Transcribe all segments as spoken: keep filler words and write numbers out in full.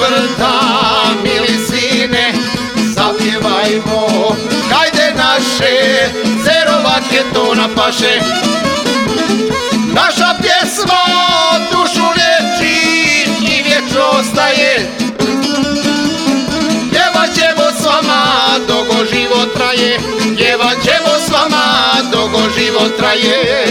brda, mili sine, zapjevajmo, hajde naše, cerovačke to napaše. Naša pjesma dušu liječi i vječno ostaje. Pjevat ćemo s vama dok život traje, pjevat ćemo s vama dok život traje.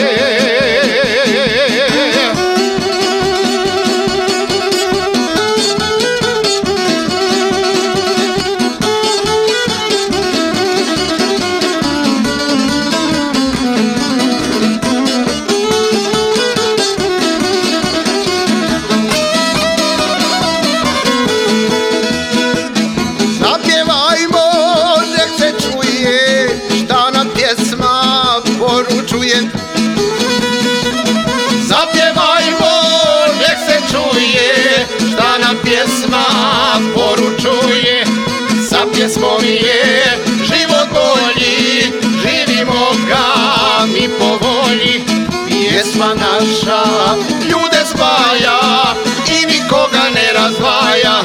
Zapjevajmo, nek se čuje šta nam pjesma poručuje. Sa pjesmom je život bolji, živimo ga mi po volji. Pjesma naša ljude spaja i nikoga ne razdvaja.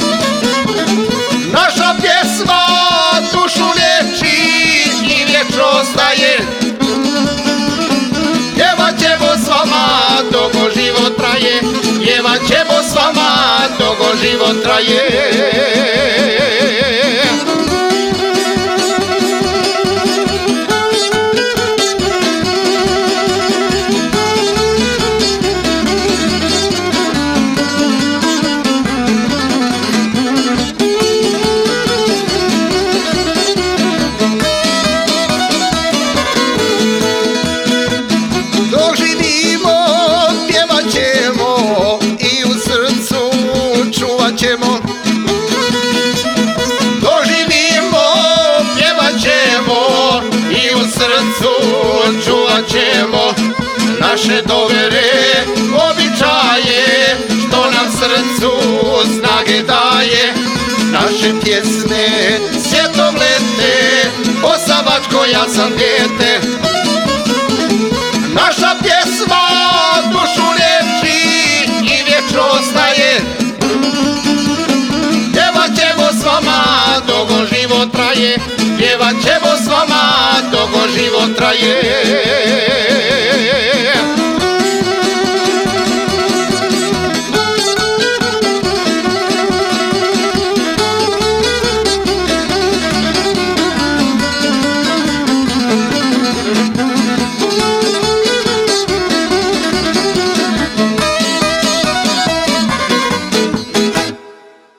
Naša pjesma dušu liječi i vječno ostaje. Pjevat ćemo s vama dok život traje, pjevat ćemo s vama dok život traje. Doživimo, pjevat ćemo i u srcu čuvat ćemo naše dovere, običaje što nam srcu snage daje. Naše pjesme svijetom lete, Osavačko ja sam dijete. Naša pjesma dušu liječi i vječno ostaje. Pjevat ćemo s vama dok život traje, pjevat ćemo s vama dok život traje.